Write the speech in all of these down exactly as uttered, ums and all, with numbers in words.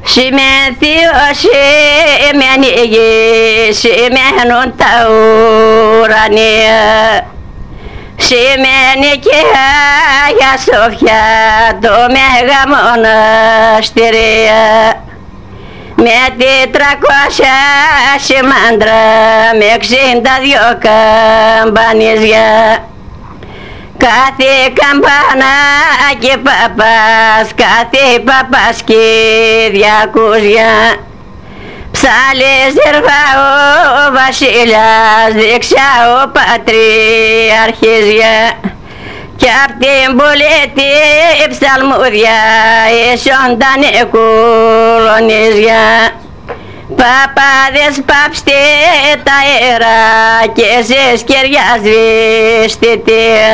Σημειώσε με ανοίγει, σημαίνουν τα ουρανία. Σημαίνει και Άγια Σοφιά το Μέγα Μοναστηρία. Με τη τρακόσια σημάντρα, με εξήντα δυο καμπανίζια. Κάθε καμπάνα και παπάς, κάθε παπάς και διακούσια. Ψάλες ζερβά ο βασιλιάς, δεξιά ο πατριαρχίζια. Κι απ' την πολίτη ψαλμούδια έσονταν κουλονίζια. Παπάδες πάψτε τα αέρα και σε σκεριά σβηστητία.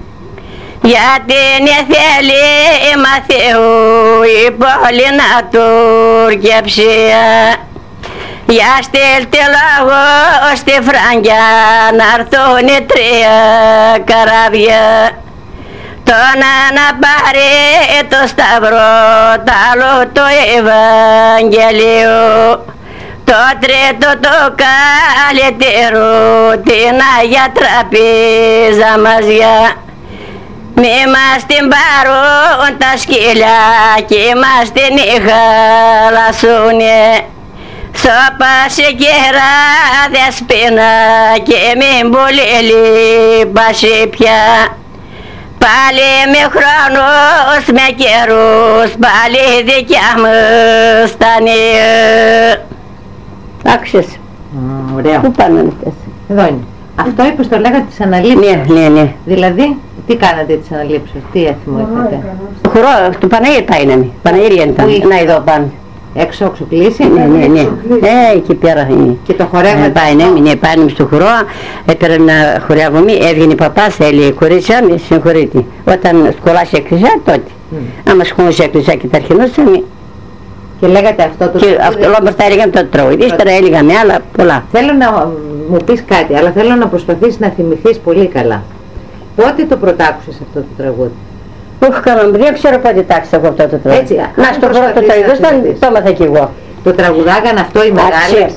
Γιατί είναι θέλημα Θεού η πόλη να τουρκεψία. Για στείλτε λόγο στη Φραγκιά να έρθουν οι τρία καράβια. Το ένα να πάρει το σταυρό, το άλλο το Ευαγγελίο. Το τρίτο το καλύτερο, την Αγία Τραπέζα μαζιά. Μη μας την πάρουν τα σκύλια κι μας την χαλασούνε. Σώπασε κέρα δεσπίνα και μην πολύ λείπασε πια. Πάλι με χρόνους, με καιρούς, πάλι δικιά μου στανία. Άκουσες. Mm, ωραίο. Πού πάνε αυτές? Εδώ είναι. Αυτό είπες, το λέγατε τις αναλήψεις. Ναι, ναι, ναι. Δηλαδή, τι κάνατε τις αναλήψεις, τι έθιμο είχατε? Χορό, του Παναγύρι τα είναι. Παναγύρι ήταν. Να εδώ πάνω. Έξω οξοκλήσει. Ναι, ναι, ναι. Ε, εκεί πέρα είναι. Και το χορεύατε? Ε, πάει, ναι, ναι, πάμε στο χορό. Έπαιρνε να χορεύουμε, έβγαινε παπάς, έλεγε κορίτσια, με συγχωρείτε. Όταν σχολάσει εκκλησιά, τότε. Mm. Άμα σχολάσει εκκλησιά και τα αρχινούσαμε. Και λέγατε αυτό το τραγούδι. Αυτό όμως τα έλεγαμε το τραγούδι. Ύστερα έλεγαμε άλλα πολλά. Θέλω να μου πεις κάτι, αλλά θέλω να προσπαθήσεις να θυμηθείς πολύ καλά. Πότε το πρωτάκουσες αυτό το τραγούδι? Ωχ, καλά, δεν ξέρω πότε τάξα εγώ αυτό το τραγούδι. Έτσι, να στο πρώτο τραγούδι, το έμαθα κι εγώ. Το τραγουδάγαν αυτό οι μεγάλες?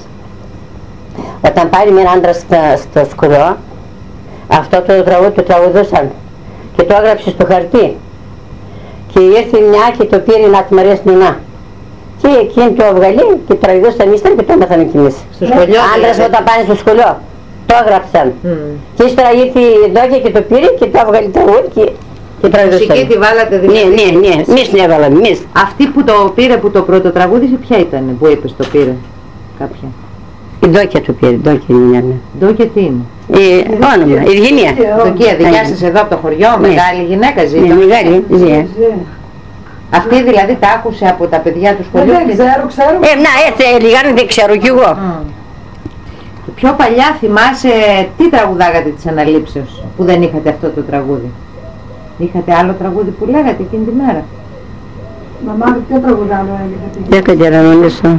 Όταν πάρει μια άντρα στο σχολείο, αυτό το τραγούδι το τραγουδούσαν και το έγραψε στο χαρτί. Και ήρθε μια και το πήρε να τη Μαρία Σνινά. Και εκείνη το έβγαλε και το τραγουδούσαν ύστερα και το έμαθαν κι εμείς. Στο σχολείο? Άντρας όταν πάνε στο σχολείο, το έγραψαν. Mm. Και ύστερα ήρθε η Δόκια και το πήρε και το έβγαλε τραγούδι και... Και τη μουσική τη βάλατε δηλαδή? Ναι, ναι, ναι, εμείς την έβαλαμε, εμείς. Αυτή που το πήρε, που το πρώτο τραγούδι, ποια ήταν που είπες το πήρε? Κάποια? Η Δόκια το πήρε, η Δόκια είναι. Δόκια τι είναι? Η όνομα, η Ευγενία. Δόκια, δικιά σας εδώ από το χωριό, ναι. Μεγάλη γυναίκα ζει? Ναι, μεγάλη, ζει. Αυτή δηλαδή τα άκουσε από τα παιδιά του σχολείου? Δεν ξέρω, ξέρω. Ε, να, έτσι έλεγαν, δεν ξέρω κι εγώ. Mm. Και πιο παλιά θυμάσαι τι τραγουδάγατε τις αναλήψεως που δεν είχατε αυτό το τραγούδι? Είχατε άλλο τραγούδι που λέγατε εκείνη τη μέρα? Μαμά, ποιο τραγουδάμε έλεγατε? Δεν κατερανονίσω.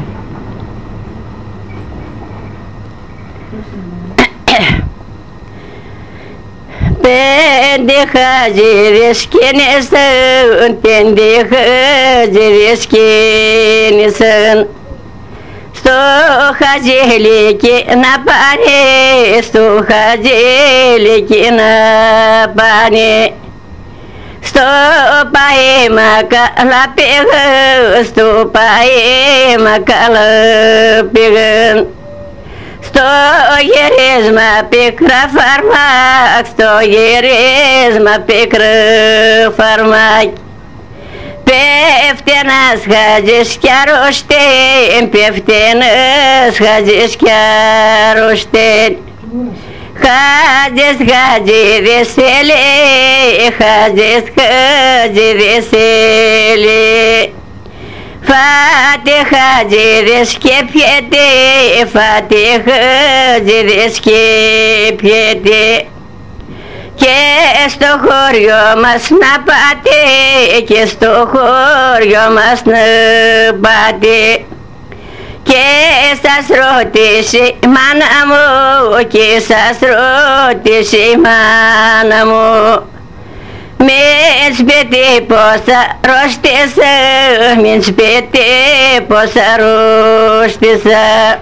Πέντε χαζίδες κίνησαν, πέντε χαζίδες κίνησαν. Στο χαζίλικι να πάνε, στο χαζίλικι να πάνε. Στο παήμα καλά πήγαν, στο παήμα καλά πήγαν. Στο γυρίσμα πίκρα φαρμάκ, στο γυρίσμα πίκρα φαρμάκ. Πέφτει ένας χαζής κι αρρωστήν, πέφτει ένας χαζής κι αρρωστήν. Χαζής χαζίδης έλει, χαζής χαζίδης έλει. Φάτε χαζίδες και πιέτε, φάτε χαζίδες και πιέτε. Και στο χωριό μας να πάτε, και στο χωριό μας να πάτε. Και σας ρωτήσει η μάνα μου, και σας ρωτήσει η μάνα μου. Μην σπίτι πως αρρώστησα, μην σπίτι πως αρρώστησα.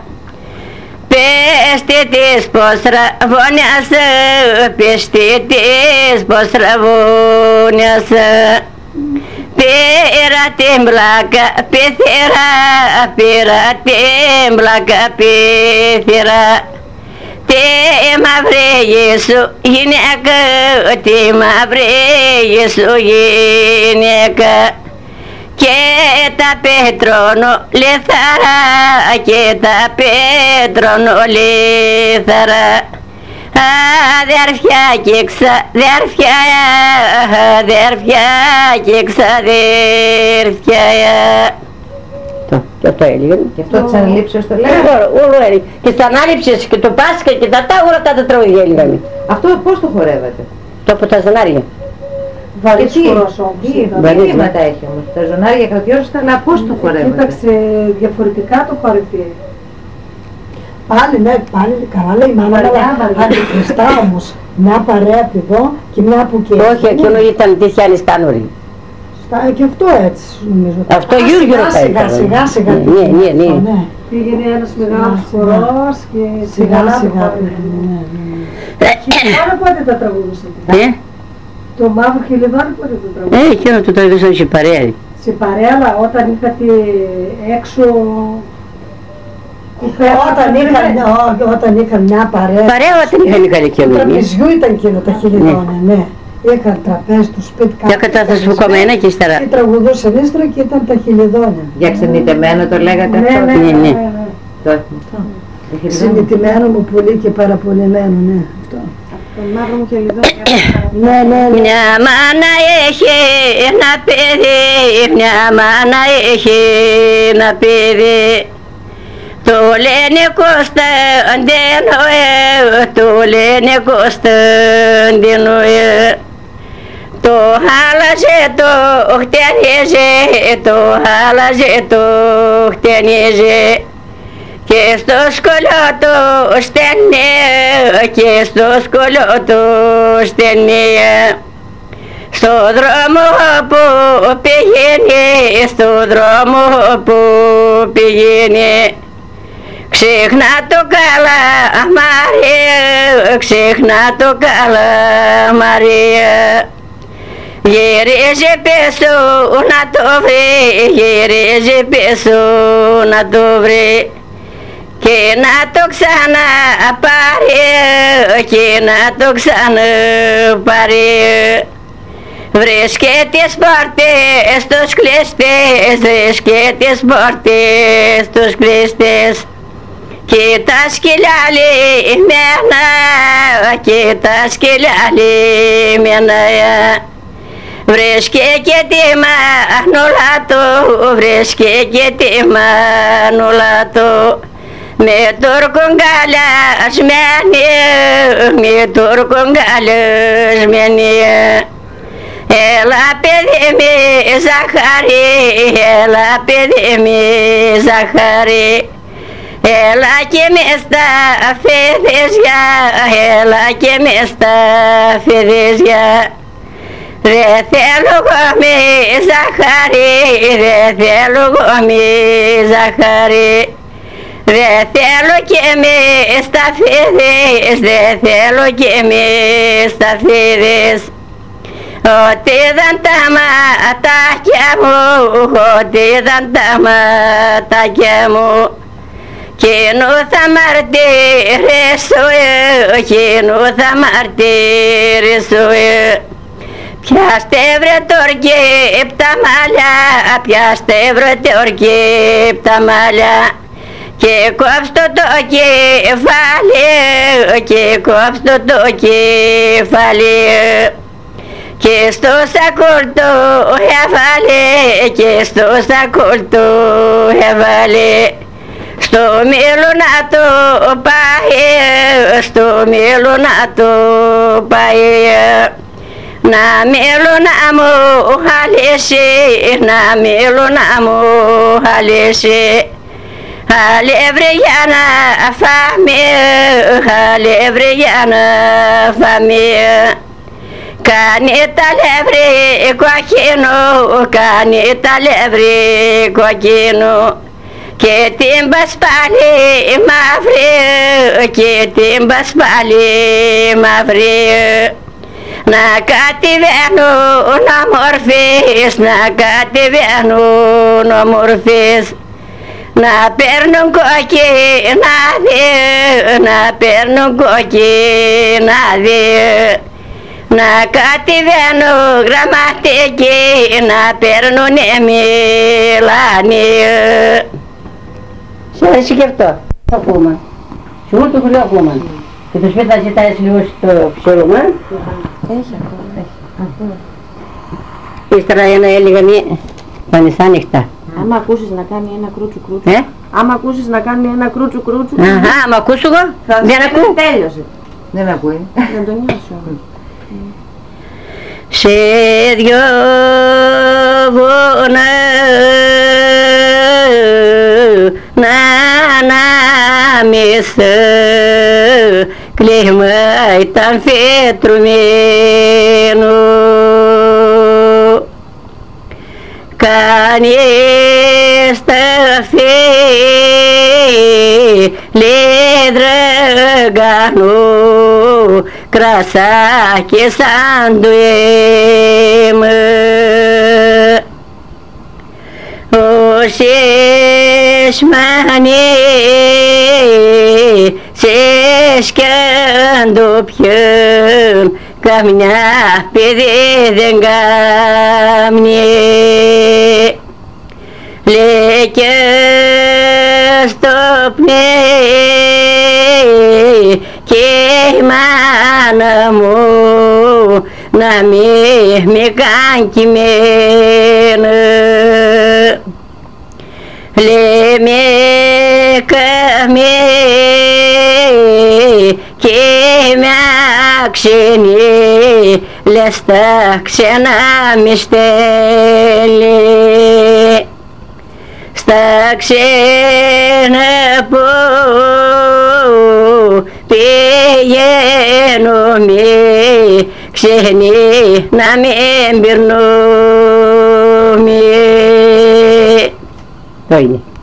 Πέστη της πως ραβώνιασα, πέστη της πως ραβώνιασα. Πήρα την πλάκα πίθυρα, πήρα την πλάκα πίθυρα. Τι μαύρη σου γυναίκα, τι μαύρη σου γυναίκα. Και τα πετρώνω λιθαρά, και τα πετρώνω λιθαρά. Αδέρφια και ξαδέρφια, αδέρφια και ξαδέρφια. Και αυτό έλεγε. Και αυτό της αναλήψεως το λέγανε. Όλο έλεγε. Και στα ανάληψες και το Πάσχα και τα τα όλα τα τραγούδια έλεγαμε. Αυτό πώς το χορεύατε? Το από τα ζωνάρια. Βαρύς τι, χορός όμως. τι, ήταν. τι βήματα έχει όμως? Τα ζωνάρια κρατιώσασταν, αλλά πώς το χορεύατε? Κοίταξε, διαφορετικά το παρετήρι. Πάλι, ναι, πάλι καλά λέει η μάνα, αλλά αντικριστά όμως. Μια παρέα από εδώ και μια από εκεί. Όχι, εκείνο ήταν τη Γιάννη Στάνορη. Και αυτό έτσι νομίζω. Αυτό Γιούργιο σιγά σιγά σιγά σιγά. Ναι, ναι, ναι. Πήγαινε ένας μεγάλος χορός και σιγά σιγά. Χιλιδόνι πότε τα τραγουδούσατε? Το μαύρο χιλιδόνι πότε το τραγουδούσατε? Ε, εκείνο το τραγουδούσαμε σε παρέα. Σε παρέα, αλλά όταν είχατε έξω κουπέρα. Όταν είχαν μια παρέα. Παρέα όταν είχαν είχαν εκείνο. Το τραπεζιού ήταν εκείνο τα χιλιδόνια, ναι. Είχαν τραπέζι του σπίτι κάτω. Και κατά θα σου πω ένα και ύστερα. Και τραγουδούσαν ύστερα και ήταν τα χιλιδόνια. Για ξενιτεμένο το λέγατε ναι, αυτό? Ναι, ναι, ναι. ναι. Ξενιτεμένο μου πολύ και παραπονεμένο, ναι. Αυτό. Το μαύρο μου χιλιδόνια. Ναι, ναι, ναι. Μια μάνα έχει ένα παιδί, μια μάνα έχει ένα παιδί. Του λένε Κωνσταντίνο, του λένε Κωνσταντίνο. Το χάλασε, το χτενίζει, το χάλασε, το χτενίζει. Και στο σχολείο του στενεί, και στο σχολείο του στενεί. Στο δρόμο που πηγαίνει, στο δρόμο που πηγαίνει. Ξεχνά το καλά Μαρία, ξεχνά το καλά Μαρία. Γυρίζει πίσω να το βρει, γυρίζει πίσω να το βρει. Και να το ξαναπάρει, και να το ξαναπάρει. Βρίσκε τις πόρτες στους κλειστές, βρίσκε τις πόρτες στους κλειστές. Και τα σκυλιά λιμένα, και τα σκυλιά λιμένα. Βρίσκε και τη μανούλα του, βρίσκε και τη μανούλα του. Με τουρκογκαλιασμένη, με τουρκογκαλιασμένη. Έλα παιδί μου ζαχαρή, έλα παιδί μου ζαχαρή. Έλα και μες στα φιδίσια, έλα και μες στα φιδίσια. Δε θέλω εγώ μη ζαχαρή, δε θέλω εγώ μη ζαχαρή. Δε θέλω και μη στα φίδις, δε θέλω και μη στα φίδις. Ότι ήταν τα ματάκια μου, ότι ήταν τα ματάκια μου. Κοινού θα μαρτυρήσω, κοινού θα μαρτυρήσω. Πιάστε βρε τορκί απ' τα μαλλιά, πιάστε βρε τορκί απ' τα μαλλιά. Και κόψτε το κεφάλι, και κόψτε το κεφάλι. Και στο σακούλ του έβαλε, και στο σακούλ του έβαλε. Στο μήλο να το πάει, στο μήλο να το πάει. Να μήλο να μου χαλίσει, να μήλο να μου χαλίσει. Αλεύρι για να φάμε, αλεύρι για να φάμε. Κάνει τα λεύρη κοκκίνου, κάνει τα λεύρη κοκκίνου και την πασπάλη μαύρη, και την πασπάλη μαύρη. Να κατεβαίνουν ομορφείς, να κατεβαίνουν ομορφείς, να παίρνουν κοκκίνα δύο, να παίρνουν κοκκίνα δύο, να κατεβαίνουν γραμματικοί, να παίρνουνε μιλάνιο. Σε αρέσει και αυτό. Το ακούμε. Σε όλο το χωριό ακούμε. Και το σπίτι θα ζητάεις λίγο στο ψώλωμα. Έχει αυτό, έχει. Ύστερα ένα έλεγα μία πανεσάνυχτα. Άμα ακούσεις να κάνει ένα κρούτσου κρούτσου. Ε? Άμα ακούσεις να κάνει ένα κρούτσου κρούτσου. Αχα, άμα ακούσω εγώ. Δεν ακούω. Τέλειωσε. Δεν ακούει. Δεν το νιώσω. Σε δυο βουνά να ανάμεσα κλίμα ήταν φετρουμένο. Κανείς σταφή λίδραγανό κρασάκι σαν το αίμα. Όσες μανί σε σκαντοπιόν καμιά παιδί δεν κάμνει. Λέει και στο πνεύμα και η μάνα μου να μη με καν κειμένο. Λέει με καμέ και με αξενή, λες τα ξένα μη στέλνει. Στα ξένα που πηγαίνω μη ξένοι να μην πυρνούμε. Το είναι.